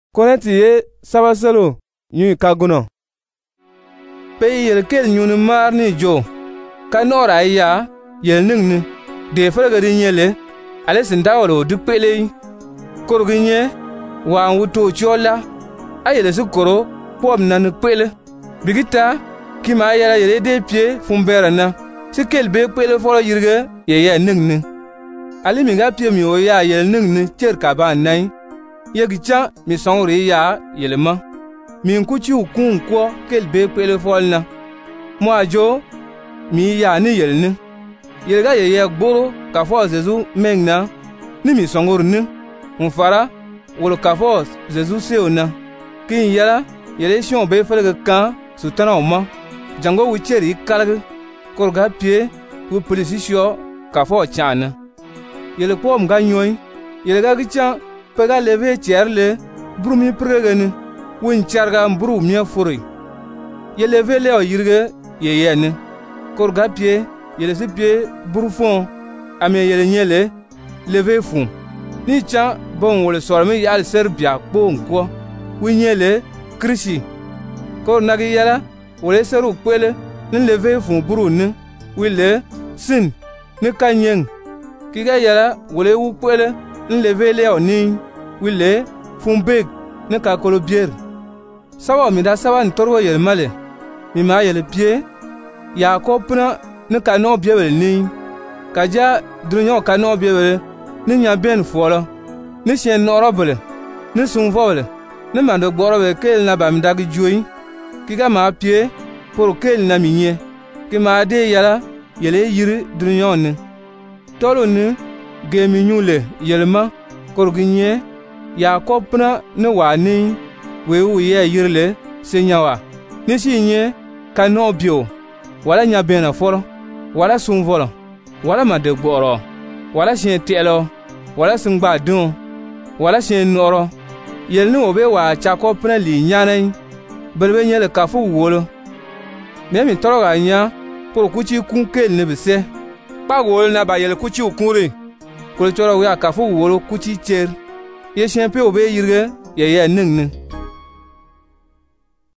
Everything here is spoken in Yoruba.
Koneti ye sabasalo yui kaguno. Pe yel kel nyuni mar ni jo. Ka nora ya yel ning de fragari nyele ale sindawolo dupele korginye wa wuto chola ayele sukoro pom nan pele bigita kima yela yele de pie fumbera na sikel be pele folo yirge ye ning ali mi ga pie mi o ya yel ning cher ka ba nai yegicha mi songri ya yelema mi nkuchi ukun ko kel be pele fol na mo ajo mi ya ni yel ning yelga ye gboro ka fo Jesu mengna ni mi songor ni mfara wol ka fo Jesu seona kin yala yele shon be felga kan sutana oma jango wicheri kalga korga pie wu policisio ka fo chana yele pom ga nyoy yelga gicha pega leve cherle brumi pregani win charga mbru mia furi yeleve le o yirge yeyene korga pie yele si pie burufon ame yele nyele leve fun ni cha bon wole sormi yal serbia kpo nko winyele krisi kor nagi yala wole seru kwele ni leve fun buru ni wile sin ni kanyeng kiga yala wole wu kwele ni leve le oni wile fun beg ni ka kolobier sawa mi da sawa ntorwo yele male mi ma yele pie ya kopna ni ka no biebel ni kaja drunyo ka no biebel ni nya ben fola ni shen norobele ni sun vole ni mando gborobe kel na bam dagi joyi kiga ma pie por kel na minye ki ma de yala yele yiri drunyo ni tolo ni gemi nyule yelma korginye ya kopna ni wani wewu ye yirle senyawa ni shinye ka no bio wala nya bena folo wala sun volo wala ma de gboro wala shen telo wala sun gba dun wala shen noro yel ni obe wa chako pna li nyanai belbe nyele kafu wolo me mi toroga nya por kuchi kun kel ne bese pa wol na ba yel kuchi ukunre ko choro wa kafu wolo kuchi cher ye shen pe obe yirge ye ning